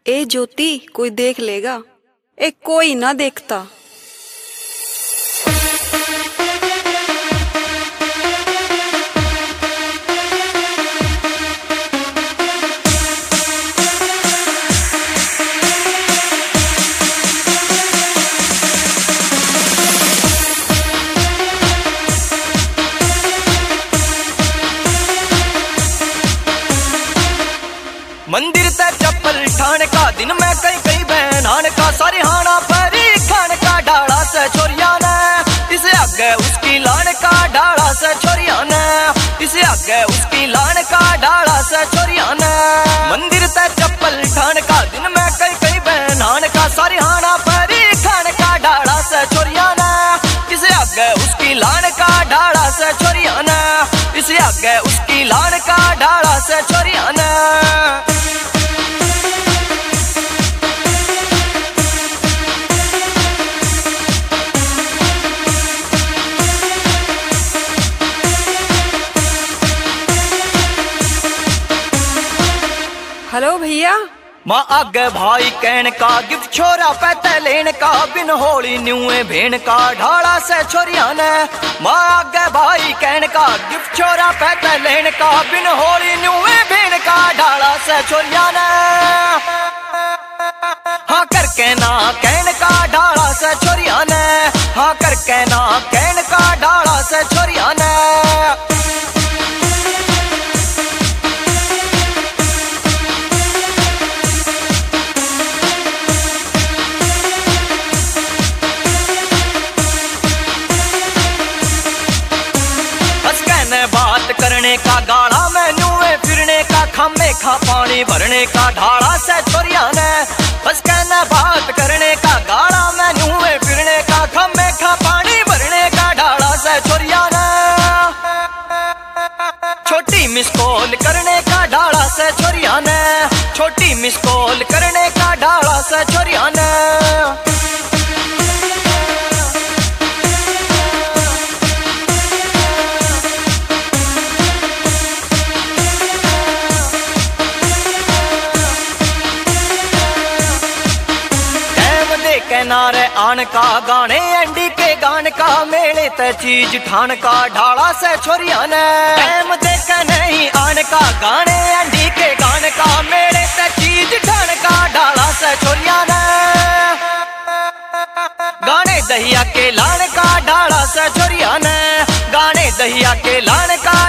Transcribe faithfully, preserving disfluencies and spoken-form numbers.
ए ज्योति, कोई देख लेगा। ए कोई ना देखता। मंदिर ते चप्पल ठाण का दिन में कई कई बहनान का सारी हाना परी खान का डाला से छोरिया ने इसे आगे उसकी लान का डाला से छोरिया ने इसे आगे उसकी लान का डाला से छोरिया ने मंदिर ते चप्पल ठाण का दिन में कई कई बहनान का सारी हाना परी खान का डाला से छोरिया ने इसे आगे उसकी लान का डाला से छोरिया ने इसे आगे उसकी लान का डाला से छोरिया ने। हेलो भैया। माँ आगे भाई कहन का गिफ्ट छोरा पैते लेन का बिन होली न्यूए भेन का ढाला से छोरिया ने माँ आगे भाई कहन का गिफ्ट छोरा पैते लेन का बिन होली न्यूए भेन का ढाला से छोरिया ने हाँ करके ना कहन का ढाला से छोरिया ने हाँ करके ना कहन का ढाला से छोरिया ने। बात करने का गाड़ा में नुए फिरने का खम्बे खा पानी भरने का ढाला से छोरिया ने बस कहना बात करने का गाड़ा में नुए फिरने का खम्बे खा पानी भरने का ढाला से छोरिया ने छोटी मिस कॉल करने का ढाला से छोरिया ने छोटी मिस कॉल करने का ढाला से छोरिया ने। किनारे आन का गाने अंडी के गान का मेले ते चीज ठान का ढाला से छोरिया ने टाइम देख नहीं आन का गाने अंडी के गान का मेले ते चीज ठान का ढाला से छोरिया ने गाने दहिया के लान का ढाला से छोरिया ने गाने दहिया के लान का